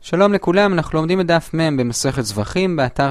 שלום לכולם, אנחנו לומדים את דף מ' במסכת זבחים באתר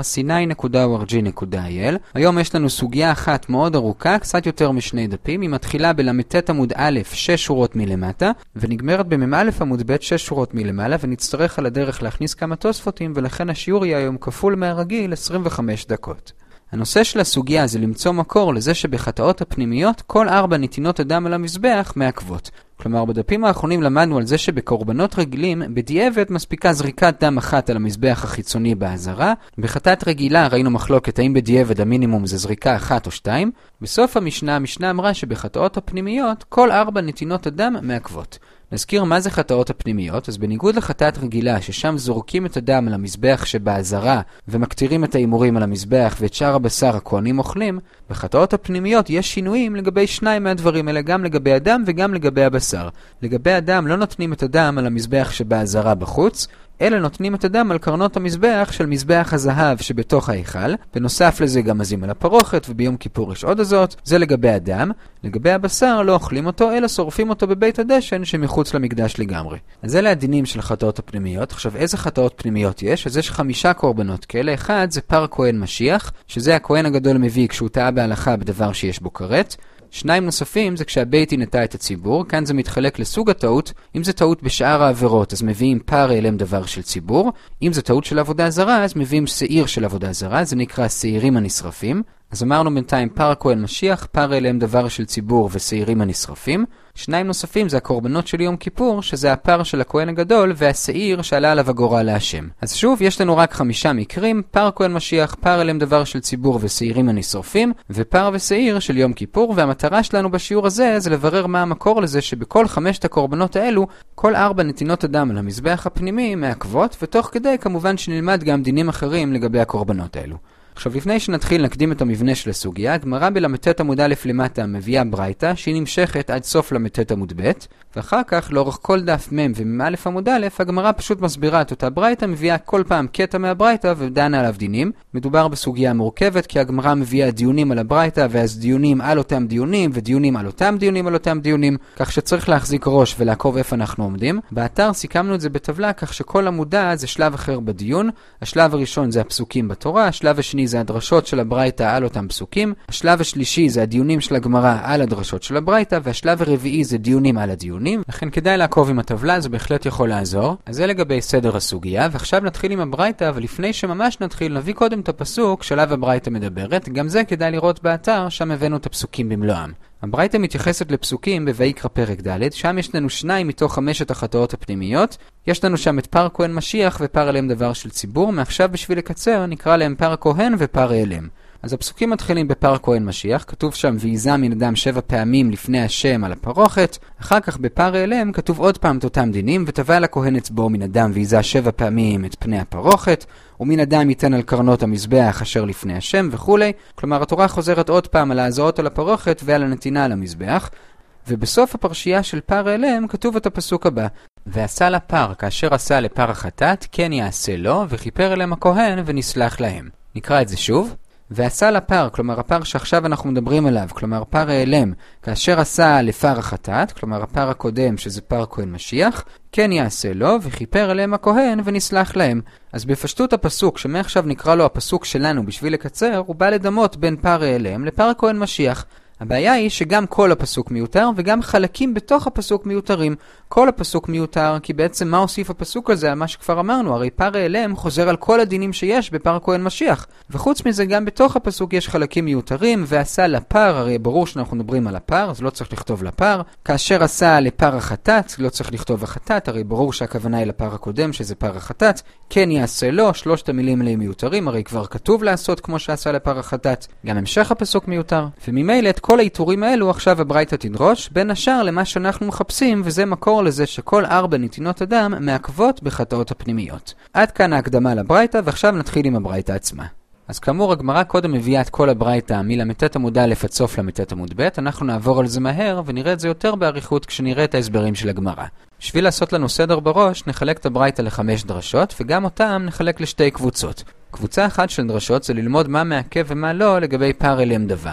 sinai.org.il. היום יש לנו סוגיה אחת מאוד ארוכה, קצת יותר משני דפים. היא מתחילה בל"ט עמוד א' 6 שורות מלמטה, ונגמרת במ"א עמוד ב' 6 שורות מלמעלה, ונצטרך על הדרך להכניס כמה תוספותים, ולכן השיעור יהיה היום כפול מהרגיל 25 דקות. הנושא של הסוגיה זה למצוא מקור לזה שבחטאות הפנימיות כל 4 נתינות הדם על המזבח מעכבות. כלומר, בדפים האחרונים למדנו על זה שבקורבנות רגילים, בדיעבד מספיקה זריקת דם אחת על המזבח החיצוני בעזרה. בחטאת רגילה ראינו מחלוקת האם בדיעבד המינימום זה זריקה 1 או 2. בסוף המשנה אמרה שבחטאות הפנימיות כל 4 נתינות הדם מעכבות. נזכיר מה זה חטאות הפנימיות. אז בניגוד לחטאת רגילה ששם זורקים את הדם על המזבח שבעזרה ומקטירים את האימורים על המזבח ואת שאר הבשר הכהנים אוכלים, בחטאות הפנימיות יש שינויים לגבי 2 מהדברים האלה, גם לגבי הדם וגם לגבי הבשר. לגבי הדם לא נותנים את הדם על המזבח שבעזרה בחוץ, אלא נותנים את הדם על קרנות המזבח של מזבח הזהב שבתוך ההיכל. בנוסף לזה גם מזים על הפרוכת, וביום כיפור יש עוד הזאת. זה לגבי הדם. לגבי הבשר לא אוכלים אותו, אלא שורפים אותו בבית הדשן שמחוץ למקדש לגמרי. אז אלה הדינים של חטאות הפנימיות. עכשיו, איזה חטאות פנימיות יש? אז יש 5 קורבנות כאלה. אחד זה פר כהן משיח, שזה הכהן הגדול מביא כשהוא טעה בהלכה בדבר שיש בו כרת. 2 נוספים זה כשהבית דין הטעה את הציבור. כאן זה מתחלק לסוג הטעות. אם זה טעות בשאר העבירות, אז מביאים פר אליהם דבר של ציבור. אם זה טעות של עבודה זרה, אז מביאים שעיר של עבודה זרה. זה נקרא שעירים הנשרפים. אז אמרנו בינתיים פר כהן משיח, פר אליהם דבר של ציבור ושעירים הנשרפים. 2 נוספים זה הקורבנות של יום כיפור, שזה הפר של הכהן הגדול והשעיר שעלה עליו הגורל להשם. אז שוב, יש לנו רק 5 מקרים: פר כהן משיח, פר אליהם דבר של ציבור ושעירים הנשרפים, ופר ושעיר של יום כיפור. והמטרה שלנו בשיעור הזה זה לברר מה המקור לזה שבכל 5 הקורבנות האלו, כל 4 נתינות הדם על המזבח הפנימי מעכבות, ותוך כדי כמובן שנלמד גם דינים אחרים לגבי הקורבנות האלו. עכשיו, לפני שנתחיל נקדים את המבנה של הסוגיה, הגמרא בל"ט עמוד א' למטה מביאה ברייתא שהיא נמשכת עד סוף ל"ט עמוד ב', ואחר כך לאורך כל דף מ' ומ"א עמוד א' הגמרא פשוט מסבירה את אותה ברייתא, מביאה כל פעם קטע מהברייתא ודנה עליו דינים. מדובר בסוגיה מורכבת כי הגמרא מביאה דיונים על הברייתא, ואז דיונים על אותם דיונים ודיונים על אותם דיונים על אותם דיונים, כך שצריך להחזיק ראש ולעקוב איפה אנחנו עומדים. באתר סיכמנו את זה בטבלה כך שכל עמודה זה שלב אחר בדיון. השלב הראשון זה הפסוקים בתורה, השלב השני זה הדרשות של הברייתא על אותם פסוקים, השלב השלישי זה הדיונים של הגמרא על הדרשות של הברייתא, והשלב הרביעי זה דיונים על הדיונים. לכן כדאי לעקוב עם הטבלה, זה בהחלט יכול לעזור. אז זה לגבי סדר הסוגיה, ועכשיו נתחיל עם הברייתא, ולפני שממש נתחיל נביא קודם את הפסוק שלב הברייתא מדברת. גם זה כדאי לראות באתר, שם הבאנו את הפסוקים במלואם. הברייתא מתייחסת לפסוקים בויקרא פרק ד', שם יש לנו 2 מתוך 5 החטאות הפנימיות. יש לנו שם את פר כהן משיח ופר אליהם דבר של ציבור. מעכשיו בשביל לקצר נקרא להם פר כהן ופר אליהם. אז הפסוקים מתחילים בפר כהן משיח, כתוב שם ויזע מן אדם 7 פעמים לפני השם על הפרוכת. אחר כך בפר אליהם כתוב עוד פעם את אותם דינים, וטבע לכהן אצבעו מן אדם ויזע 7 פעמים את פני הפרוכת, ומן אדם ייתן על קרנות המזבח אשר לפני השם וכו'. כלומר, התורה חוזרת עוד פעם על ההזעות על הפרוכת ועל הנתינה על המזבח. ובסוף הפרשייה של פר אליהם כתוב את הפסוק הבא: ועשה לפר כאשר עשה לפר החטאת כן יעשה לו, וכיפר אליהם הכהן ונסלח להם. נקרא את זה שוב. ועשה לפר, כלומר הפר שעכשיו אנחנו מדברים עליו, כלומר פר אליהם, כאשר עשה לפר החטאת, כלומר הפר הקודם שזה פר כהן משיח, כן יעשה לו, וכיפר אליהם הכהן ונסלח להם. אז בפשטות הפסוק, שמעכשיו נקרא לו הפסוק שלנו בשביל לקצר, הוא בא לדמות בין פר אליהם לפר כהן משיח. הבעיה היא שגם כל הפסוק מיותר וגם חלקים בתוך הפסוק מיותרים. כל הפסוק מיותר כי בעצם מה הוסיף הפסוק הזה על מה שכבר אמרנו? הרי פר אליהם חוזר על כל הדינים שיש בפר כהן משיח. וחוץ מזה גם בתוך הפסוק יש חלקים מיותרים. ועשה לפר, הרי ברור שאנחנו מדברים על הפר, אז לא צריך לכתוב לפר. כאשר עשה לפר החטאת, לא צריך לכתוב החטאת, הרי ברור שהכוונה היא לפר הקודם שזה פר החטאת. כן יעשה לו, 3 המילים האלה מיותרים, הרי כבר כתוב לעשות כמו שעשה לפר החטאת. גם המשך הפסוק מיותר. וממילא את כל האיתורים האלו עכשיו הברייתא תדרוש, בין השאר למה שאנחנו מחפשים, וזה מקור לזה שכל 4 נתינות הדם מעכבות בחטאות הפנימיות. עד כאן ההקדמה לברייתא, ועכשיו נתחיל עם הברייתא עצמה. אז כאמור, הגמרא קודם מביאה את כל הברייתא מל"ט עמוד א' עד סוף ל"ט עמוד ב'. אנחנו נעבור על זה מהר ונראה את זה יותר באריכות כשנראה את ההסברים של הגמרא. בשביל לעשות לנו סדר בראש, נחלק את הברייתא ל5 דרשות, וגם אותם נחלק ל2 קבוצות. קבוצה אחת של דרשות זה ללמוד מה מעכב ומה לא לגבי פר אליהם דבר.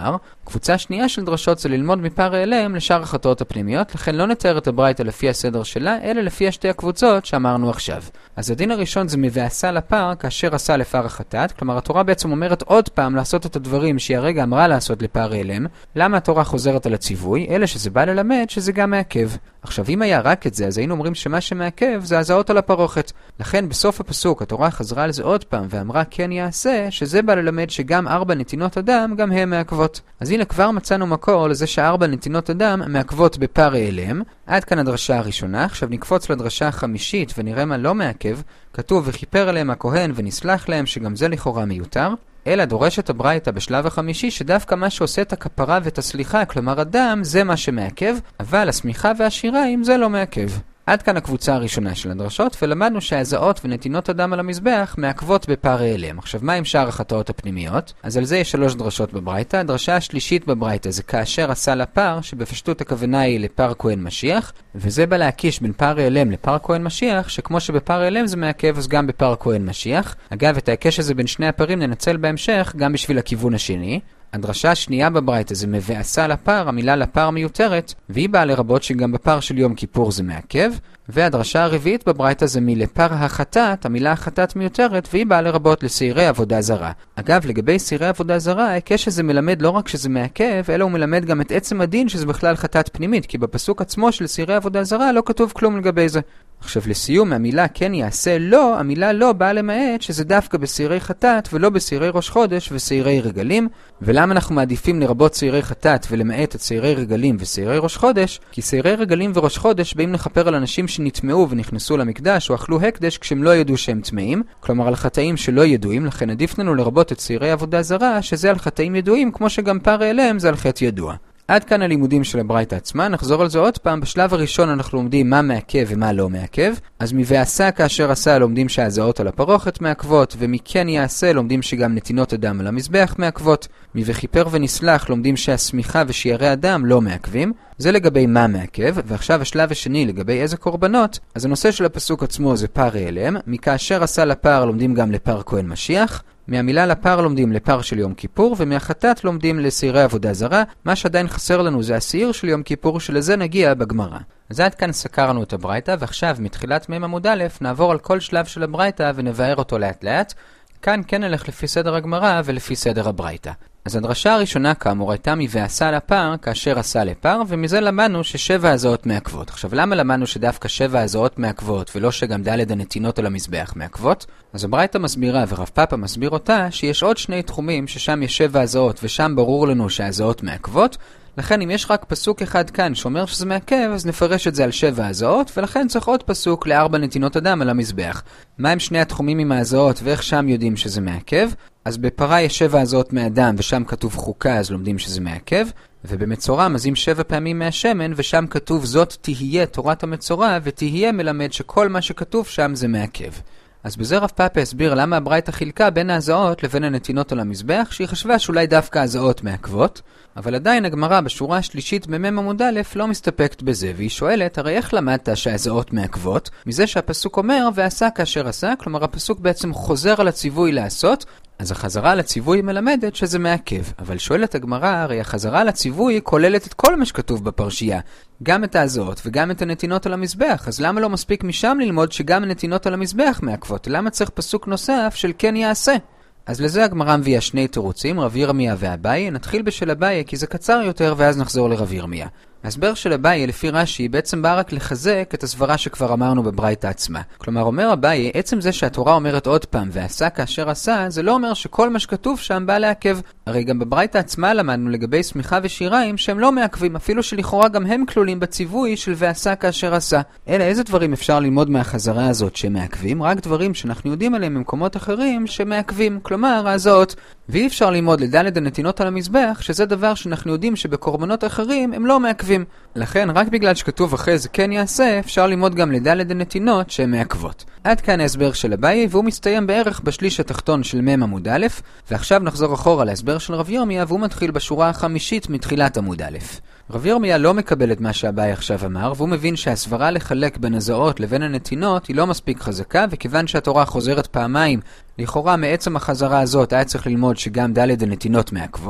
קבוצה שנייה של דרשות זה ללמוד מפערי אליהם לשאר החטאות הפנימיות, לכן לא נתאר את הברייתא לפי הסדר שלה, אלא לפי שתי הקבוצות שאמרנו עכשיו. אז הדין הראשון זה מבעשה לפר כאשר עשה לפר החטאת, כלומר התורה בעצם אומרת עוד פעם לעשות את הדברים שהיא הרגע אמרה לעשות לפערי אליהם. למה התורה חוזרת על הציווי? אלא שזה בא ללמד שזה גם מעכב. עכשיו אם היה רק את זה, אז היינו אומרים שמה שמעכב זה הזעות על הפרוכת. לכן בסוף הפסוק התורה חזרה על זה עוד פעם ואמרה כן יעשה, שזה בא ללמד שגם 4 נתינות אדם גם הם מעכבות. אז הנה כבר מצאנו מקור לזה ש4 נתינות אדם מעכבות בפערי אליהם. עד כאן הדרשה הראשונה. עכשיו נקפוץ לדרשה החמישית ונראה מה לא מעכב. כתוב וכיפר עליהם הכהן ונסלח להם, שגם זה לכאורה מיותר. אלא דורשת הברייתא בשלב החמישי שדווקא מה שעושה את הכפרה ואת הסליחה, כלומר הדם, זה מה שמעכב, אבל הסמיכה והשיריים זה לא מעכב. עד כאן הקבוצה הראשונה של הדרשות, ולמדנו שהזעות ונתינות הדם על המזבח מעכבות בפערי אליהם. עכשיו מה עם שאר החטאות הפנימיות? אז על זה יש 3 דרשות בברייתא. הדרשה השלישית בברייתא זה כאשר עשה לפר, שבפשטות הכוונה היא לפר כהן משיח, וזה בא להקיש בין פערי אליהם לפר כהן משיח, שכמו שבפערי אליהם זה מעכב, אז גם בפר כהן משיח. אגב, את ההיקש הזה בין שני הפרים ננצל בהמשך גם בשביל הכיוון השני. הדרשה השנייה בברייתא זה מבעשה לפר, המילה לפר מיותרת, והיא באה לרבות שגם בפר של יום כיפור זה מעכב. והדרשה הרביעית בברייתא זה מלפר החטאת, המילה החטאת מיותרת, והיא באה לרבות לסעירי עבודה זרה. אגב, לגבי סעירי עבודה זרה, ההיקש הזה מלמד לא רק שזה מעכב, אלא הוא מלמד גם את עצם הדין שזה בכלל חטאת פנימית, כי בפסוק עצמו של סעירי עבודה זרה לא כתוב כלום לגבי זה. עכשיו לסיום, המילה כן יעשה לא, המילה לא באה למעט שזה דווקא בסעירי חטאת ולא בסעירי ראש חודש וסעירי רגלים. ולמה אנחנו מעדיפים לרבות סעירי חטאת ולמעט את סעירי רגלים וסעירי ראש חודש? כי סעירי רגלים וראש חודש באים לכפר על אנשים שנטמעו ונכנסו למקדש או אכלו הקדש כשהם לא ידעו שהם טמאים, כלומר על חטאים שלא ידועים, לכן עדיף לנו לרבות את סעירי עבודה זרה שזה על חטאים ידועים, כמו שגם פערי אליהם זה על חטא ידוע. עד כאן הלימודים של הברייתא עצמה. נחזור על זה עוד פעם. בשלב הראשון אנחנו לומדים מה מעכב ומה לא מעכב. אז מבעשה כאשר עשה לומדים שהזעות על הפרוכת מעכבות, ומכן יעשה לומדים שגם נתינות אדם על המזבח מעכבות. וכיפר ונסלח לומדים שהסמיכה ושיערי אדם לא מעכבים. זה לגבי מה מעכב, ועכשיו השלב השני לגבי איזה קורבנות. אז הנושא של הפסוק עצמו זה פערי אליהם. מכאשר עשה לפר לומדים גם לפר כהן משיח. מהמילה לפר לומדים לפר של יום כיפור, ומהחטאת לומדים לסעירי עבודה זרה. מה שעדיין חסר לנו זה הסעיר של יום כיפור, שלזה נגיע בגמרא. אז עד כאן סקרנו את הברייתא, ועכשיו מתחילת מ' עמוד א' נעבור על כל שלב של הברייתא ונבאר אותו לאט לאט. כאן כן נלך לפי סדר הגמרא ולפי סדר הברייתא. אז הדרשה הראשונה כאמור הייתה מבעשה לפר כאשר עשה לפר, ומזה למדנו ש7 הזעות מעכבות. עכשיו למה למדנו שדווקא 7 הזעות מעכבות ולא שגם ד' הנתינות על המזבח מעכבות? אז הברייתא מסבירה ורב פאפא מסביר אותה שיש עוד 2 תחומים ששם יש 7 הזעות ושם ברור לנו שהזעות מעכבות. לכן אם יש רק פסוק אחד כאן שאומר שזה מעכב, אז נפרש את זה על 7 הזעות, ולכן צריך עוד פסוק ל4 נתינות אדם על המזבח. מה הם 2 התחומים עם הזעות ואיך שם יודעים שזה מעכב? אז בפרה יש 7 הזעות מאדם ושם כתוב חוקה, אז לומדים שזה מעכב. ובמצורע מזים 7 פעמים מהשמן ושם כתוב זאת תהיה תורת המצורע, ותהיה מלמד שכל מה שכתוב שם זה מעכב. אז בזה רב פאפא הסביר למה הברייתא חילקה בין ההזעות לבין הנתינות על המזבח, שהיא חשבה שאולי דווקא ההזעות מעכבות, אבל עדיין הגמרא בשורה השלישית במ' עמוד א' לא מסתפקת בזה, והיא שואלת, הרי איך למדת שההזעות מעכבות? מזה שהפסוק אומר ועשה כאשר עשה, כלומר הפסוק בעצם חוזר על הציווי לעשות, אז החזרה לציווי מלמדת שזה מעכב. אבל שואלת הגמרא, הרי החזרה לציווי כוללת את כל מה שכתוב בפרשייה, גם את ההזעות וגם את הנתינות על המזבח, אז למה לא מספיק משם ללמוד שגם הנתינות על המזבח מעכבות? למה צריך פסוק נוסף של כן יעשה? אז לזה הגמרא מביאה 2 תירוצים, רב ירמיה ואביי. נתחיל בשל אביי כי זה קצר יותר ואז נחזור לרב ירמיה. ההסבר של אביי לפי רש"י בעצם בא רק לחזק את הסברה שכבר אמרנו בברייתא עצמה. כלומר אומר אביי, עצם זה שהתורה אומרת עוד פעם ועשה כאשר עשה, זה לא אומר שכל מה שכתוב שם בא לעכב. הרי גם בברייתא עצמה למדנו לגבי סמיכה ושיריים שהם לא מעכבים, אפילו שלכאורה גם הם כלולים בציווי של ועשה כאשר עשה. אלא איזה דברים אפשר ללמוד מהחזרה הזאת שמעכבים? רק דברים שאנחנו יודעים עליהם במקומות אחרים שמעכבים, כלומר ההזעות. ואי אפשר ללמוד לד' הנתינות על המזבח, שזה דבר שאנחנו יודעים שבקורבנות אחרים הם לא מעכבים. לכן רק בגלל שכתוב אחרי זה כן יעשה, אפשר ללמוד גם לד' הנתינות שהן מעכבות. עד כאן ההסבר של אביי, והוא מסתיים בערך בשליש התחתון של מ' עמוד א', ועכשיו נחזור אחורה להסבר של רב ירמיה, והוא מתחיל בשורה החמישית מתחילת עמוד א'. רב ירמיה לא מקבל את מה שאביי עכשיו אמר, והוא מבין שהסברה לחלק בין הזעות לבין הנתינות היא לא מספיק חזקה, וכיוון שהתורה חוזרת פעמיים, לכאורה מעצם החזרה הזאת היה צריך ללמוד שגם ד' הנתינות מעכבות.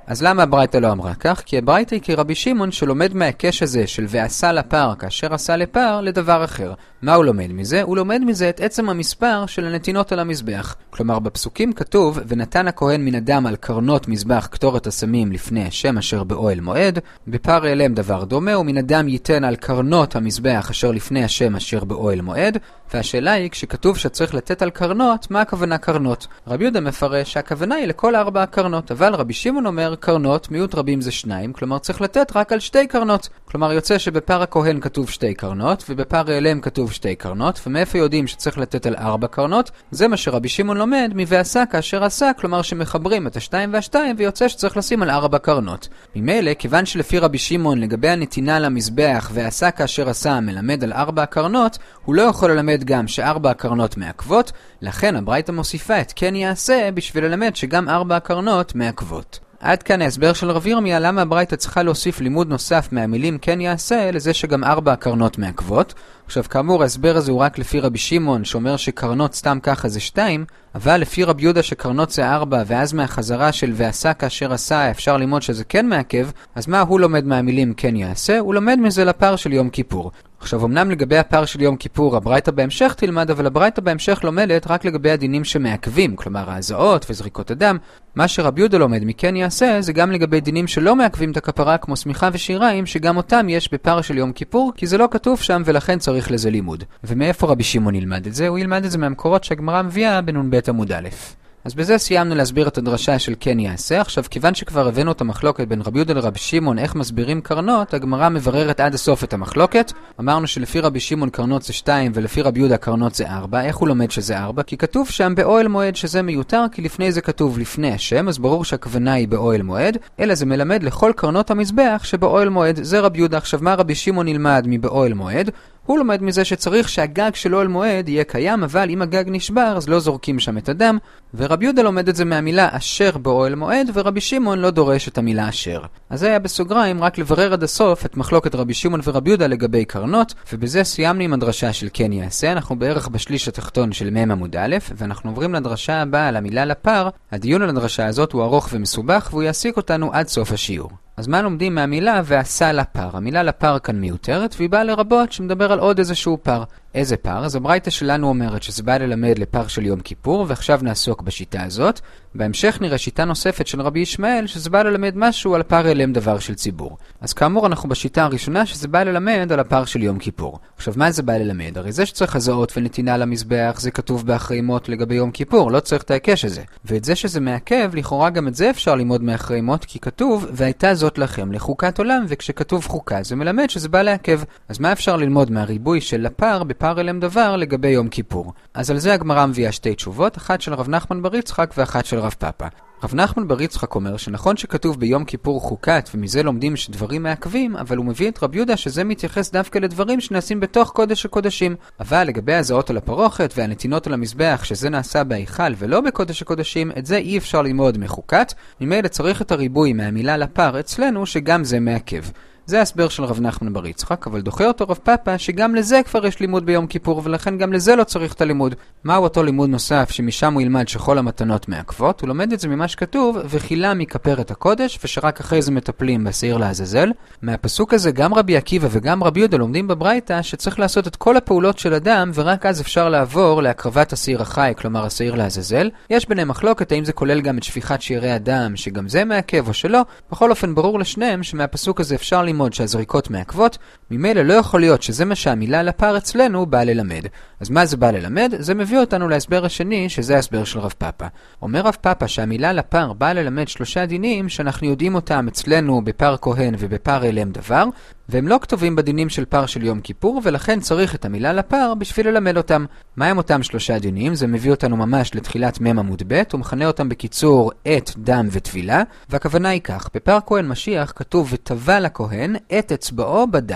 אז למה הברייתא לא אמרה כך? כי הברייתא היא כרבי שמעון שלומד מההיקש הזה של ועשה לפר כאשר עשה לפר לדבר אחר. מה הוא לומד מזה? הוא לומד מזה את עצם המספר של הנתינות על המזבח. כלומר בפסוקים כתוב ונתן הכהן מן הדם על קרנות מזבח קטורת הסמים לפני השם אשר באוהל מועד. בפר העלם דבר דומה, ומן הדם ייתן על קרנות המזבח אשר לפני השם אשר באוהל מועד. והשאלה היא, כשכתוב שצריך לתת על קרנות, מה הכוונה קרנות? רבי יהודה מפרש שהכוונה היא לכל 4 קרנות, אבל רבי שמעון אומר קרנות, מיעוט רבים זה 2, כלומר צריך לתת רק על 2 קרנות. כלומר יוצא שבפר הכהן כתוב 2 קרנות, ובפר העלם כתוב 2 קרנות, ומאיפה יודעים שצריך לתת על 4 קרנות? זה מה שרבי שמעון לומד מ"ועשה כאשר עשה", כלומר שמחברים את ה2 וה2 ויוצא שצריך לשים על 4 קרנות. ממילא, כיוון שלפי רבי שמעון לגבי הנתינה למזבח ועשה כאשר עשה מלמד על 4 קרנות, הוא לא יכול ללמד גם ש4 הקרנות מעכבות, לכן הברייתא מוסיפה את כן יעשה בשביל ללמד שגם 4 הקרנות מעכבות. עד כאן ההסבר של רב ירמיה למה הברייתא צריכה להוסיף לימוד נוסף מהמילים כן יעשה לזה שגם 4 הקרנות מעכבות. עכשיו כאמור ההסבר הזה הוא רק לפי רבי שמעון שאומר שקרנות סתם ככה זה 2, אבל לפי רבי יהודה שקרנות זה 4 ואז מהחזרה של ועשה כאשר עשה אפשר ללמוד שזה כן מעכב, אז מה הוא לומד מהמילים כן יעשה? הוא לומד מזה לפר של יום כיפור. עכשיו אמנם לגבי הפר של יום כיפור הברייתא בהמשך תלמד, אבל הברייתא בהמשך לומדת רק לגבי הדינים שמעכבים, כלומר ההזעות וזריקות הדם. מה שרבי יהודה לומד מכן יעשה זה גם לגבי דינים שלא מעכבים את הכפרה כמו סמיכה ושיריים, שגם אותם יש בפר של יום כיפור, כי זה לא כתוב שם ולכן צריך לזה לימוד. ומאיפה רבי שמעון ילמד את זה? הוא ילמד את זה מהמקורות שהגמרא מביאה בנ"ב עמוד א'. אז בזה סיימנו להסביר את הדרשה של כן יעשה. עכשיו כיוון שכבר הבאנו את המחלוקת בין רבי יהודה לרבי שמעון איך מסבירים קרנות, הגמרא מבררת עד הסוף את המחלוקת. אמרנו שלפי רבי שמעון קרנות זה 2 ולפי רבי יהודה קרנות זה 4. איך הוא לומד שזה 4? כי כתוב שם באוהל מועד שזה מיותר, כי לפני זה כתוב לפני השם, אז ברור שהכוונה היא באוהל מועד, אלא זה מלמד לכל קרנות המזבח שבאוהל מועד. זה רבי יהודה. עכשיו מה רבי שמעון ילמד מבאוהל מועד? הוא לומד מזה שצריך שהגג של אוהל מועד יהיה קיים, אבל אם הגג נשבר אז לא זורקים שם את הדם. ורבי יהודה לומד את זה מהמילה אשר באוהל מועד, ורבי שמעון לא דורש את המילה אשר. אז זה היה בסוגריים רק לברר עד הסוף את מחלוקת רבי שמעון ורבי יהודה לגבי קרנות, ובזה סיימנו עם הדרשה של כן יעשה. אנחנו בערך בשליש התחתון של מ' עמוד א', ואנחנו עוברים לדרשה הבאה על המילה לפר. הדיון על הדרשה הזאת הוא ארוך ומסובך, והוא יעסיק אותנו עד סוף השיעור. אז מה לומדים מהמילה ועשה לפר? המילה לפר כאן מיותרת, והיא באה לרבות שמדבר על עוד איזשהו פר. איזה פר? אז הברייתא שלנו אומרת שזה בא ללמד לפר של יום כיפור, ועכשיו נעסוק בשיטה הזאת. בהמשך נראה שיטה נוספת של רבי ישמעאל, שזה בא ללמד משהו על פר אלם דבר של ציבור. אז כאמור אנחנו בשיטה הראשונה שזה בא ללמד על הפר של יום כיפור. עכשיו מה זה בא ללמד? הרי זה שצריך הזעות ונתינה למזבח זה כתוב באחרי מות לגבי יום כיפור, לא צריך את ההיקש הזה. ואת זה שזה מעכב, לכאורה גם את זה אפשר ללמוד מאחרי מות, כי כתוב והייתה זאת לכם לחוקת עולם, וכשכתוב חוקה זה מלמד שזה בא לעכב. אז מה אפשר ללמוד מהריבוי של לפר בפר אלם דבר לגבי יום כיפור? אז על זה הגמרא מביאה 2 תשובות, אחת של רב נחמן בר יצחק ואחת של רב פאפא. רב נחמן בר יצחק אומר שנכון שכתוב ביום כיפור חוקת ומזה לומדים שדברים מעכבים, אבל הוא מביא את רבי יהודה שזה מתייחס דווקא לדברים שנעשים בתוך קודש הקודשים. אבל לגבי הזעות על הפרוכת והנתינות על המזבח שזה נעשה בהיכל ולא בקודש הקודשים, את זה אי אפשר ללמוד מחוקת. ממילא צריך את הריבוי מהמילה לפר אצלנו שגם זה מעכב. זה ההסבר של רב נחמן בר יצחק, אבל דוחה אותו רב פאפא שגם לזה כבר יש לימוד ביום כיפור, ולכן גם לזה לא צריך את הלימוד. מהו אותו לימוד נוסף שמשם הוא ילמד שכל המתנות מעכבות? הוא לומד את זה ממה שכתוב, וחילה מכפר את הקודש, ושרק אחרי זה מטפלים בשעיר לעזאזל. מהפסוק הזה גם רבי עקיבא וגם רבי יהודה לומדים בברייתא שצריך לעשות את כל הפעולות של אדם, ורק אז אפשר לעבור להקרבת השעיר החי, כלומר השעיר לעזאזל. יש ביניהם מחלוקת האם זה כולל גם את שפיכת שעירי הדם, שגם זה מעכב או שלא. בכל אופן ברור לשניהם שמהפסוק הזה אפשר ללמוד שהזריקות מעכבות, ממילא לא יכול להיות שזה מה שהמילה לפר אצלנו בא ללמד. אז מה זה בא ללמד? זה מביא אותנו להסבר השני, שזה ההסבר של רב פאפא. אומר רב פאפא שהמילה לפר בא ללמד 3 דינים שאנחנו יודעים אותם אצלנו בפר כהן ובפר אלם דבר, והם לא כתובים בדינים של פר של יום כיפור, ולכן צריך את המילה לפר בשביל ללמד אותם. מה הם אותם 3 דינים? זה מביא אותנו ממש לתחילת מ' עמוד ב', ומכנה אותם בקיצור את, דם ותפילה, והכוונה היא כך, בפר כהן משיח כתוב ותבל הכהן את אצבעו בדם.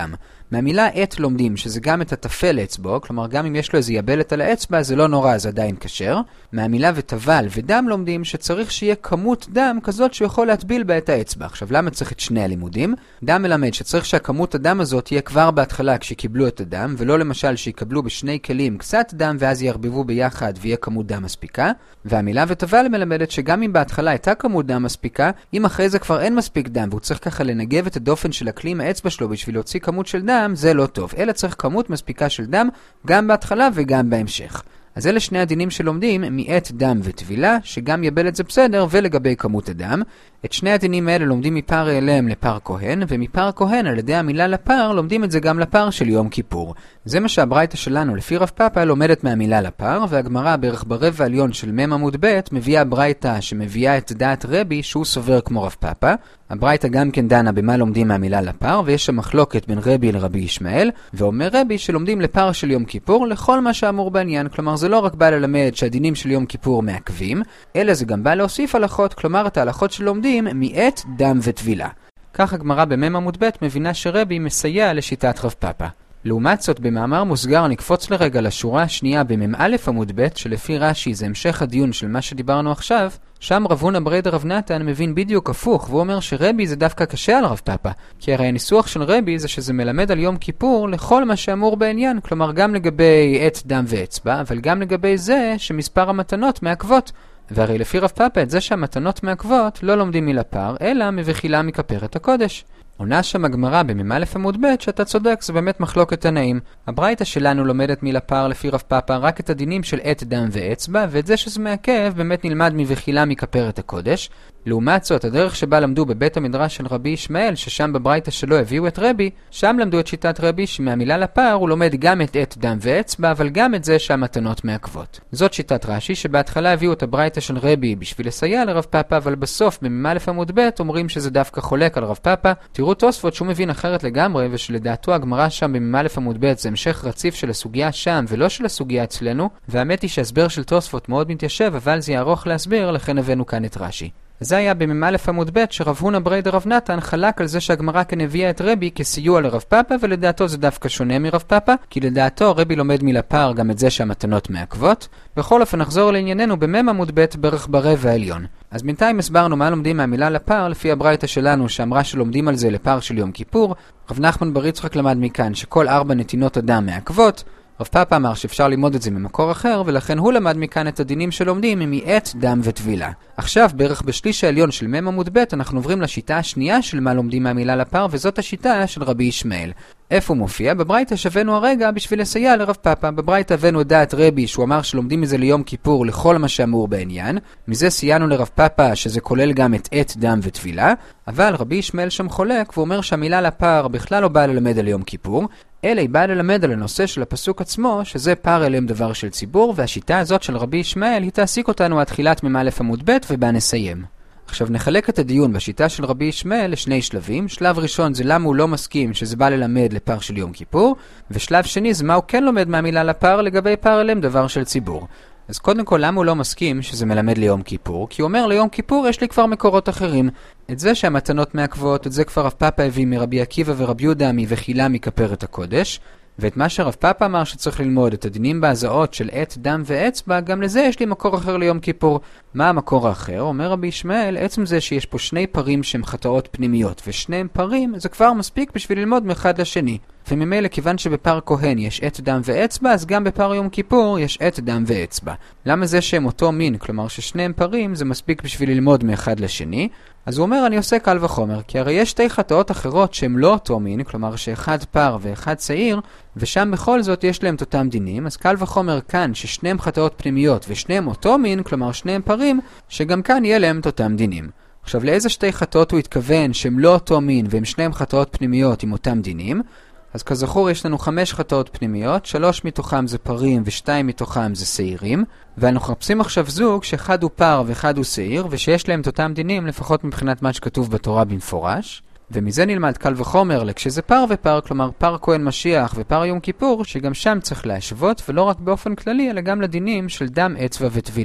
מהמילה עת לומדים שזה גם את הטפל אצבו, כלומר גם אם יש לו איזה יבלת על האצבע זה לא נורא, זה עדיין כשר. מהמילה וטבל ודם לומדים שצריך שיהיה כמות דם כזאת שהוא יכול להטביל בה את האצבע. עכשיו למה צריך את שני הלימודים? דם מלמד שצריך שהכמות הדם הזאת תהיה כבר בהתחלה כשקיבלו את הדם, ולא למשל שיקבלו בשני כלים קצת דם ואז ירבבו ביחד ויהיה כמות דם מספיקה. והמילה וטבל מלמדת שגם אם בהתחלה הייתה כמות דם מספיקה, אם אחרי זה כבר אין מספיק דם והוא צריך ככה לנגב את הדופן של הכלי עם האצבע שלו בשביל להוציא כמות של דם, זה לא טוב. אלא צריך כמות מספיקה של דם גם בהתחלה וגם בהמשך. אז אלה שני הדינים שלומדים מעת דם וטבילה, שגם יבלת זה בסדר, ולגבי כמות הדם. את שני הדינים האלה לומדים מפר אליהם לפר כהן, ומפר כהן על ידי המילה לפר לומדים את זה גם לפר של יום כיפור. זה מה שהברייתא שלנו לפי רב פאפא לומדת מהמילה לפר, והגמרא בערך ברבע העליון של מ' עמוד ב' מביאה ברייתא שמביאה את דעת רבי שהוא סובר כמו רב פאפא. הברייתא גם כן דנה במה לומדים מהמילה לפר, ויש שם מחלוקת בין רבי לרבי ישמעאל, ואומר רבי שלומדים לפר של יום כיפור לכל מה שאמור בעניין, כלומר זה לא רק בא ללמד שהדינים של יום כיפור מעכבים, אלא זה גם בא להוסיף הלכות, כלומר את ההלכות שלומדים מעת דם וטבילה. כך הגמרא במ' עמוד ב' מבינה שרבי מסייע לשיטת רב פאפא. לעומת זאת, במאמר מוסגר נקפוץ לרגע לשורה השנייה במ"א עמוד ב' שלפי רש"י זה המשך הדיון של מה שדיברנו עכשיו, שם רב הונא ברי דרב נתן מבין בדיוק הפוך, והוא אומר שרבי זה דווקא קשה על רב פאפא, כי הרי הניסוח של רבי זה שזה מלמד על יום כיפור לכל מה שאמור בעניין, כלומר גם לגבי עת דם ואצבע, אבל גם לגבי זה שמספר המתנות מעכבות. והרי לפי רב פאפא את זה שהמתנות מעכבות לא לומדים מלפר, אלא מבחילה מכפרת הקודש. עונה שם הגמרא במ"א עמוד ב' שאתה צודק, זה באמת מחלוקת תנאים. הברייתא שלנו לומדת מלפר לפי רב פאפא רק את הדינים של עת דם ואצבע, ואת זה שזה מעכב באמת נלמד מבחילה מכפרת הקודש. לעומת זאת, הדרך שבה למדו בבית המדרש של רבי ישמעאל, ששם בברייתא שלו הביאו את רבי, שם למדו את שיטת רבי שמהמילה לפר הוא לומד גם את עת דם ואצבע, אבל גם את זה שהמתנות מעכבות. זאת שיטת רש"י, שבהתחלה הביאו את הברייתא של רבי בשביל לסייע לרב פאפא, אבל בסוף במ"א עמוד ב' אומרים שזה דווקא חולק על רב פאפא. תראו תוספות שהוא מבין אחרת לגמרי, ושלדעתו הגמרא שם במ"א עמוד ב' זה המשך רציף של הסוגיה שם ולא של הסוגיה אצלנו, והאמת היא שהסבר של תוספות מאוד מתיישב, אבל זה יארוך להסביר, לכן הבאנו כאן את רש"י. זה היה במ"א עמוד ב' שרב הונא ברי דרב נתן חלק על זה שהגמרא כאן הביאה את רבי כסיוע לרב פאפא, ולדעתו זה דווקא שונה מרב פאפא, כי לדעתו רבי לומד מלפר גם את זה שהמתנות מעכבות. בכל אופן נחזור לענייננו במ"ם עמוד ב' בערך ברבע העליון. אז בינתיים הסברנו מה לומדים מהמילה לפר לפי הברייתא שלנו שאמרה שלומדים על זה לפר של יום כיפור. רב נחמן בר יצחק למד מכאן שכל 4 נתינות הדם מעכבות. רב פאפא אמר שאפשר ללמוד את זה ממקור אחר, ולכן הוא למד מכאן את הדינים שלומדים מעת דם וטבילה. עכשיו, בערך בשליש העליון של מ' עמוד ב' אנחנו עוברים לשיטה השנייה של מה לומדים מהמילה לפר, וזאת השיטה של רבי ישמעאל. איפה הוא מופיע? בברייתא שבנו הרגע בשביל לסייע לרב פאפא. בברייתא הבאנו את דעת רבי שהוא אמר שלומדים מזה ליום כיפור לכל מה שאמור בעניין. מזה סייענו לרב פאפא שזה כולל גם את עת דם וטבילה, אבל רבי ישמעאל שם חולק ואומר שהמילה לפר בכלל לא באה ללמד על יום כיפור, אלא היא באה ללמד על הנושא של הפסוק עצמו, שזה פר אליהם דבר של ציבור, והשיטה הזאת של רבי ישמעאל היא תעסיק אותנו עד תחילת מ"א עמוד ב' ובה נסיים. עכשיו נחלק את הדיון בשיטה של רבי ישמעאל לשני שלבים. שלב ראשון זה למה הוא לא מסכים שזה בא ללמד לפר של יום כיפור, ושלב שני זה מה הוא כן לומד מהמילה לפר לגבי פר אליהם דבר של ציבור. אז קודם כל למה הוא לא מסכים שזה מלמד ליום כיפור? כי הוא אומר ליום כיפור יש לי כבר מקורות אחרים. את זה שהמתנות מעכבות, את זה כבר רב פאפא הביא מרבי עקיבא ורבי יהודה מבחילה מכפרת הקודש, ואת מה שרב פאפא אמר שצריך ללמוד, את הדינים בהזעות של עת דם ואצבע, גם לזה יש לי מקור אחר ליום כיפור. מה המקור האחר? אומר רבי ישמעאל, עצם זה שיש פה 2 פרים שהם חטאות פנימיות, ושניהם פרים, זה כבר מספיק בשביל ללמוד מאחד לשני. וממילא כיוון שבפר כהן יש עת דם ואצבע, אז גם בפר יום כיפור יש עת דם ואצבע. למה זה שהם אותו מין, כלומר ששניהם פרים, זה מספיק בשביל ללמוד מאחד לשני? אז הוא אומר אני עושה קל וחומר, כי הרי יש 2 חטאות אחרות שהם לא אותו מין, כלומר שאחד פר ואחד צעיר, ושם בכל זאת יש להם את אותם דינים, אז קל וחומר כאן ששניהם חטאות פנימיות ושניהם אותו מין, כלומר שניהם פרים, שגם כאן יהיה להם את אותם דינים. עכשיו לאיזה 2 חטאות הוא התכוון שהם לא אותו מין והם שניהם חטאות פנימיות עם אותם דינים? אז כזכור יש לנו 5 חטאות פנימיות, 3 מתוכם זה פרים ו2 מתוכם זה שעירים, ואנחנו מחפשים עכשיו זוג שאחד הוא פר ואחד הוא שעיר, ושיש להם את אותם דינים לפחות מבחינת מה שכתוב בתורה במפורש. ומזה נלמד קל וחומר לכשזה פר ופר, כלומר פר כהן משיח ופר יום כיפור, שגם שם צריך להשוות ולא רק באופן כללי אלא גם לדינים של דם אצבע וטבילה.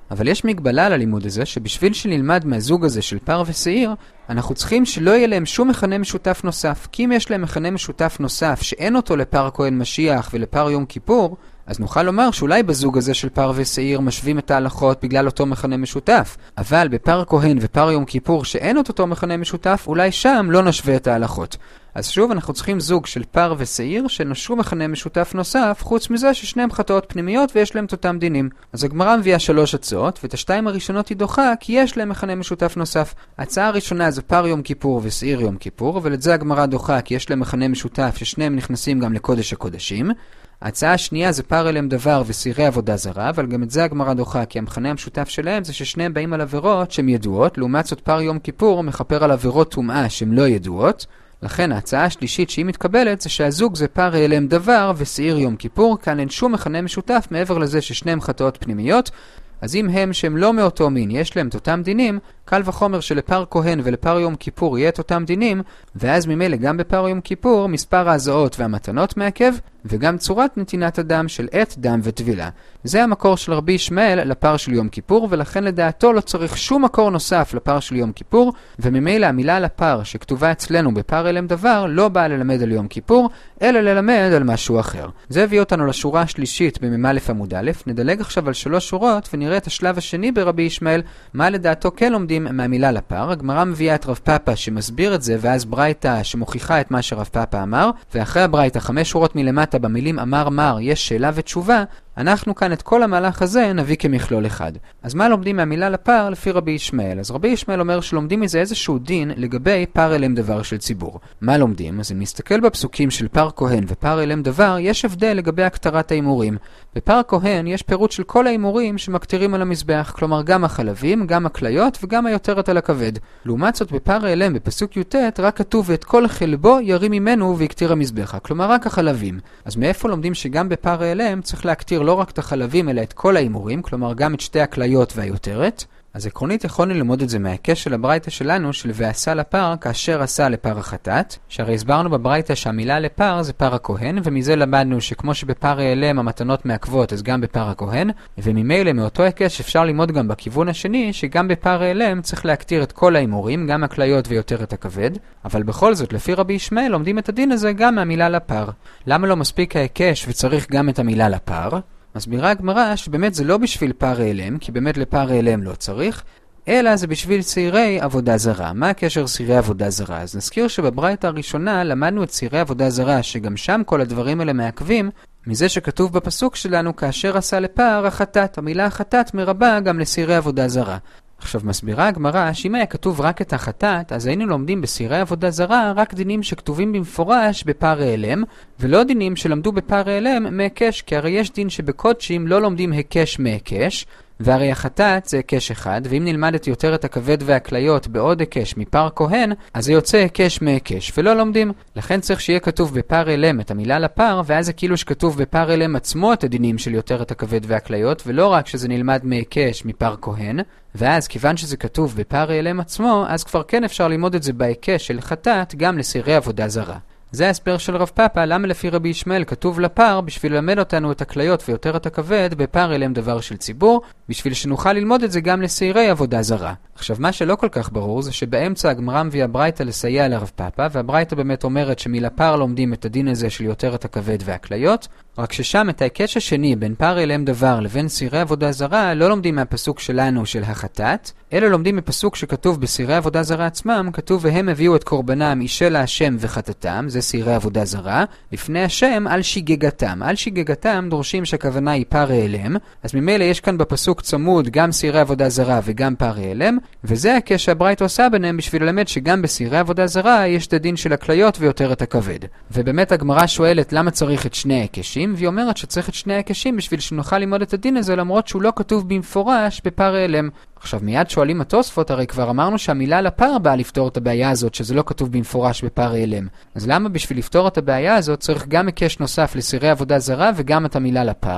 אבל יש מגבלה ללימוד הזה, שבשביל שנלמד מהזוג הזה של פר ושעיר, אנחנו צריכים שלא יהיה להם שום מכנה משותף נוסף. כי אם יש להם מכנה משותף נוסף שאין אותו לפר כהן משיח ולפר יום כיפור, אז נוכל לומר שאולי בזוג הזה של פר ושעיר משווים את ההלכות בגלל אותו מכנה משותף. אבל בפר כהן ופר יום כיפור שאין אותו מכנה משותף, אולי שם לא נשווה את ההלכות. אז שוב אנחנו צריכים זוג של פר ושעיר שנשרו מכנה משותף נוסף, חוץ מזה ששניהם חטאות פנימיות ויש להם את אותם דינים. אז הגמרא מביאה 3 הצעות, ואת השתיים הראשונות היא דוחה כי יש להם מכנה משותף נוסף. ההצעה הראשונה זה פר יום כיפור ושעיר יום כיפור, אבל את זה הגמרא דוחה כי יש להם מכנה משותף ששניהם נכנסים גם לקודש הקודשים. ההצעה השנייה זה פר אליהם דבר ושעירי עבודה זרה, אבל גם את זה הגמרא דוחה כי המכנה המשותף שלהם זה ששניהם באים על עבירות שהן ידועות, לעומת זאת פר יום כיפור מכפר על עבירות טומאה שהן לא ידועות. לכן ההצעה השלישית שהיא מתקבלת זה שהזוג זה פר אליהם דבר ושעיר יום כיפור, כאן אין שום מכנה משותף מעבר לזה ששניהם חטאות פנימיות. אז אם הם שהם לא מאותו מין יש להם את אותם דינים, קל וחומר שלפר כהן ולפר יום כיפור יהיה את אותם דינים, ואז ממילא גם בפר יום כיפור מספר ההזעות והמתנות מעכב, וגם צורת נתינת הדם של עת, דם וטבילה. זה המקור של רבי ישמעאל לפר של יום כיפור, ולכן לדעתו לא צריך שום מקור נוסף לפר של יום כיפור, וממילא המילה לפר שכתובה אצלנו בפר אליהם דבר לא באה ללמד על יום כיפור, אלא ללמד על משהו אחר. זה הביא אותנו לשורה השלישית במ"א עמוד א'. נדלג עכשיו על 3 שורות ונראה את השלב השני ברבי ישמעאל, מה לדעתו כן לומדים מהמילה לפר. הגמרא מביאה את רב פאפא שמסביר את זה, ואז ברייתא שמוכיחה את מה שרב פאפא אמר, ואחרי הברייתא 5 שורות מלמטה במילים אמר מר יש שאלה ותשובה. אנחנו כאן את כל המהלך הזה נביא כמכלול אחד. אז מה לומדים מהמילה לפר לפי רבי ישמעאל? אז רבי ישמעאל אומר שלומדים מזה איזשהו דין לגבי פר אליהם דבר של ציבור. מה לומדים? אז אם נסתכל בפסוקים של פר כהן ופר אליהם דבר, יש הבדל לגבי הכתרת האימורים. בפר כהן יש פירוט של כל האימורים שמקטירים על המזבח, כלומר גם החלבים, גם הכליות וגם היותרת על הכבד. לעומת זאת בפר אליהם בפסוק י"ט רק כתוב את כל חלבו ירים ממנו ויקטיר המזבחה, כלומר רק החלבים. אז מאיפה לומדים שגם בפר אליהם צריך להקטיר לא רק את החלבים אלא את כל האימורים, כלומר גם את שתי הכליות והיותרת? אז עקרונית יכולנו ללמוד את זה מההיקש של הברייתא שלנו של ועשה לפר כאשר עשה לפר החטאת, שהרי הסברנו בברייתא שהמילה לפר זה פר הכהן, ומזה למדנו שכמו שבפר אליהם המתנות מעכבות אז גם בפר הכהן, וממילא מאותו היקש אפשר ללמוד גם בכיוון השני שגם בפר אליהם צריך להקטיר את כל האימורים, גם הכליות ויותרת הכבד, אבל בכל זאת לפי רבי ישמעאל לומדים את הדין הזה גם מהמילה לפר. למה לא מספיק ההיקש וצריך גם את המילה לפר? מסבירה הגמרא שבאמת זה לא בשביל פר אליהם, כי באמת לפר אליהם לא צריך, אלא זה בשביל צעירי עבודה זרה. מה הקשר צעירי עבודה זרה? אז נזכיר שבברייתא הראשונה למדנו את צעירי עבודה זרה, שגם שם כל הדברים האלה מעכבים, מזה שכתוב בפסוק שלנו כאשר עשה לפר החטאת. המילה החטאת מרבה גם לצעירי עבודה זרה. עכשיו מסבירה הגמרא שאם היה כתוב רק את החטאת, אז היינו לומדים בסעירי עבודה זרה רק דינים שכתובים במפורש בפר אליהם, ולא דינים שלמדו בפר אליהם מהיקש, כי הרי יש דין שבקודשים לא לומדים היקש מהיקש, והרי החטאת זה היקש אחד, ואם נלמד את יותרת הכבד והכליות בעוד היקש מפר כהן, אז זה יוצא היקש מהיקש, ולא לומדים. לכן צריך שיהיה כתוב בפר אליהם את המילה לפר, ואז זה כאילו שכתוב בפר אליהם עצמו את הדינים של יותרת הכבד והכליות, ולא רק שזה נלמד מהיקש מפר כהן. ואז כיוון שזה כתוב בפר אליהם עצמו, אז כבר כן אפשר ללמוד את זה בהיקש של חטאת גם לסעירי עבודה זרה. זה ההסבר של רב פאפא, למה לפי רבי ישמעאל כתוב לפר בשביל ללמד אותנו את הכליות ויותרת הכבד בפר אליהם דבר של ציבור, בשביל שנוכל ללמוד את זה גם לסעירי עבודה זרה. עכשיו מה שלא כל כך ברור זה שבאמצע הגמרא מביאה ברייתא לסייע לרב פאפא, והברייתא באמת אומרת שמלפר לומדים את הדין הזה של יותרת הכבד והכליות, רק ששם את ההיקש השני בין פר אליהם דבר לבין סעירי עבודה זרה לא לומדים מהפסוק שלנו של החטאת, אלא לומדים מפסוק שכתוב בסעירי עבודה זרה עצמם, כתוב והם הביאו את קורבנם אישה להשם וחטאתם, זה סעירי עבודה זרה, לפני השם על שיגגתם. על שיגגתם דורשים שהכוונה היא פר אליהם, אז ממילא יש כאן בפסוק צמוד גם סעירי עבודה זרה וגם פר אליהם, וזה הקש שהברייתא עושה ביניהם בשביל ללמד שגם בסעירי עבודה זרה יש את הדין של הכליות ויותרת הכבד. ובאמת הגמרא שואלת למה צריך את שני ההקשים, והיא אומרת שצריך את שני ההקשים בשביל שנוכל ללמוד את הדין הזה למרות שהוא לא כתוב במפורש בפר אליהם. עכשיו מיד שואלים התוספות, הרי כבר אמרנו שהמילה לפר באה לפתור את הבעיה הזאת שזה לא כתוב במפורש בפר אליהם. אז למה בשביל לפתור את הבעיה הזאת צריך גם הקש נוסף לסעירי עבודה זרה וגם את המילה לפר?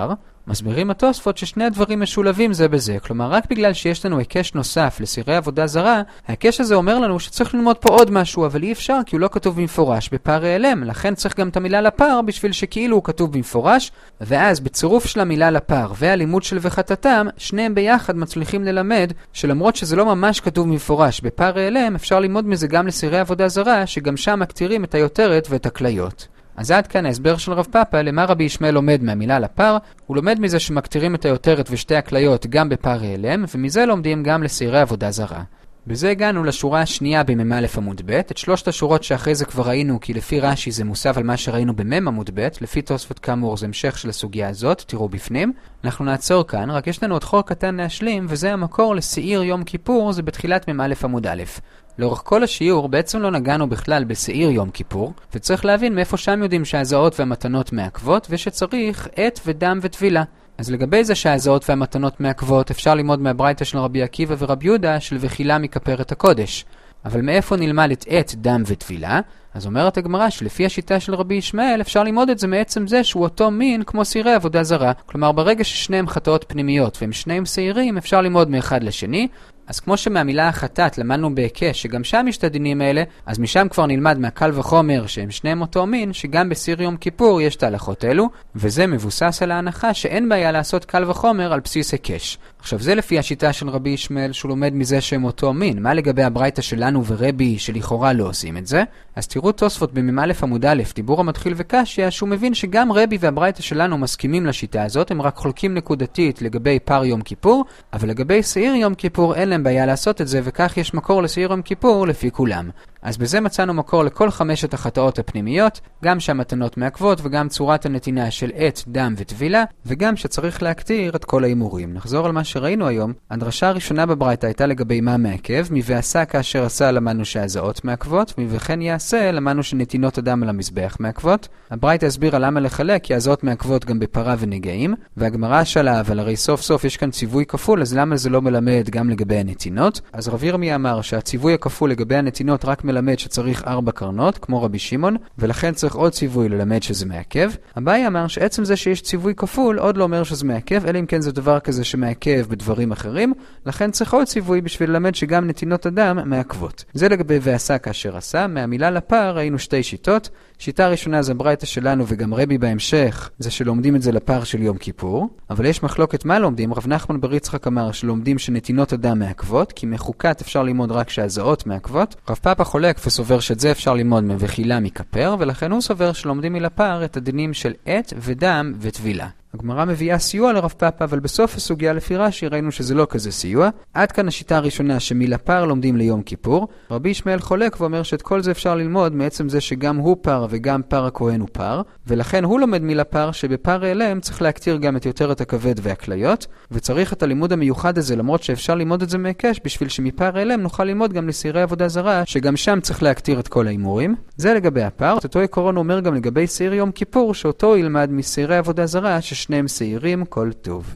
מסבירים התוספות ששני הדברים משולבים זה בזה, כלומר רק בגלל שיש לנו היקש נוסף לסירי עבודה זרה, ההיקש הזה אומר לנו שצריך ללמוד פה עוד משהו, אבל אי אפשר כי הוא לא כתוב במפורש בפער ALM, לכן צריך גם את המילה לפער בשביל שכאילו הוא כתוב במפורש, ואז בצירוף של המילה לפער והלימוד של וחטאתם, שניהם ביחד מצליחים ללמד שלמרות שזה לא ממש כתוב במפורש בפער ALM, אפשר ללמוד מזה גם לסירי עבודה זרה, שגם שם מקטירים את היותרת ואת הכליות. אז עד כאן ההסבר של רב פאפא למה רבי ישמעאל לומד מהמילה לפער. הוא לומד מזה שמקטירים את היותרת ושתי הכליות גם בפער ALM, ומזה לומדים גם לסירי עבודה זרה. בזה הגענו לשורה השנייה במ"א עמוד ב'. את שלושת השורות שאחרי זה כבר ראינו, כי לפי רש"י זה מוסף על מה שראינו במ"ם עמוד ב', לפי תוספות כאמור זה המשך של הסוגיה הזאת, תראו בפנים. אנחנו נעצור כאן, רק יש לנו עוד חור קטן להשלים, וזה המקור לשעיר יום כיפור, זה בתחילת מ"א עמוד א'. לאורך כל השיעור בעצם לא נגענו בכלל בשעיר יום כיפור, וצריך להבין מאיפה שם יודעים שההזעות והמתנות מעכבות, ושצריך עת ודם וטבילה. אז לגבי זה שההזעות והמתנות מעכבות, אפשר ללמוד מהברייתא של רבי עקיבא ורבי יהודה של וחילה מכפרת הקודש. אבל מאיפה נלמד את עת, דם וטבילה? אז אומרת הגמרא שלפי השיטה של רבי ישמעאל אפשר ללמוד את זה מעצם זה שהוא אותו מין כמו סירי עבודה זרה. כלומר ברגע ששניהם חטאות פנימיות והם שניהם שעירים אפשר ללמוד מאחד לשני. אז כמו שמהמילה החטאת למדנו בהיקש שגם שם יש את הדינים האלה, אז משם כבר נלמד מהקל וחומר שהם שניהם אותו מין, שגם בסיר יום כיפור יש את ההלכות אלו, וזה מבוסס על ההנחה שאין בעיה לעשות קל וחומר על בסיס היקש. עכשיו זה לפי השיטה של רבי ישמעאל שהוא לומד מזה שהם אותו מין. מה לגבי הברייתא שלנו ורבי שלכאורה לא עושים את זה? אז תראו תוספות במ"א עמוד א', דיבור המתחיל וקשיא, שהוא מבין שגם רבי והברייתא שלנו מסכימים לשיטה הזאת, הם רק חולקים נקודתית לגבי פר יום כיפור, אבל לגבי שעיר יום כיפור אין להם בעיה לעשות את זה, וכך יש מקור לשעיר יום כיפור לפי כולם. אז בזה מצאנו מקור לכל 5 החטאות הפנימיות, גם שהמתנות מעכבות וגם צורת הנתינה של עת, דם וטבילה, וגם שצריך להקטיר את כל האימורים. נחזור על מה שראינו היום. הדרשה הראשונה בברייתא הייתה לגבי מה מעכב, ועשה כאשר עשה למדנו שהזעות מעכבות, וכן יעשה למדנו שנתינות הדם על המזבח מעכבות. הברייתא הסבירה למה לחלק, כי הזעות מעכבות גם בפרה ונגעים, והגמרא שאלה, אבל הרי סוף סוף יש כאן ציווי כפול, אז למה זה לא מלמד גם לגבי הנתינות? אז רב ירמיה אמר שהציווי הכפול לגבי הנתינות רק מלמד שצריך 4 קרנות, כמו רבי שמעון, ולכן צריך עוד ציווי ללמד שזה מעכב. אביי אמר שעצם זה שיש ציווי כפול עוד לא אומר שזה מעכב, אלא אם כן זה דבר כזה שמעכב בדברים אחרים, לכן צריך עוד ציווי בשביל ללמד שגם נתינות הדם מעכבות. זה לגבי ועשה כאשר עשה. מהמילה לפער ראינו 2 שיטות. שיטה ראשונה זה ברייתא שלנו וגם רבי בהמשך, זה שלומדים את זה לפער של יום כיפור. אבל יש מחלוקת מה לומדים. רב נחמן בר יצחק אמר שלומדים שנתינות הדם מעכבות, כי מחוקת אפשר ללמוד רק שהזעות מעכבות. רב פאפא חולק וסובר שאת זה אפשר ללמוד מוחילה מכפר, ולכן הוא סובר שלומדים מלפער את הדינים של עת ודם וטבילה. הגמרא מביאה סיוע לרב פאפא, אבל בסוף הסוגיה לפי רש"י ראינו שזה לא כזה סיוע. עד כאן השיטה הראשונה שמלפער לומדים ליום כיפור. רבי ישמעאל חולק ואומר שאת כל זה אפשר ללמוד מעצם זה שגם הוא פר וגם פר הכהן הוא פר, ולכן הוא לומד מלפער שבפר ALM צריך להקטיר גם את יותרת הכבד והכליות, וצריך את הלימוד המיוחד הזה למרות שאפשר ללמוד את זה מהיקש, בשביל שמפר ALM נוכל ללמוד גם לסירי עבודה זרה שגם שם צריך להקטיר את כל האימורים. זה לגבי הפער. אותו עיקרון אומר גם לגבי שעיר יום כיפור, שאותו ילמד מסירי עבודה זרה ששניהם שעירים. כל טוב.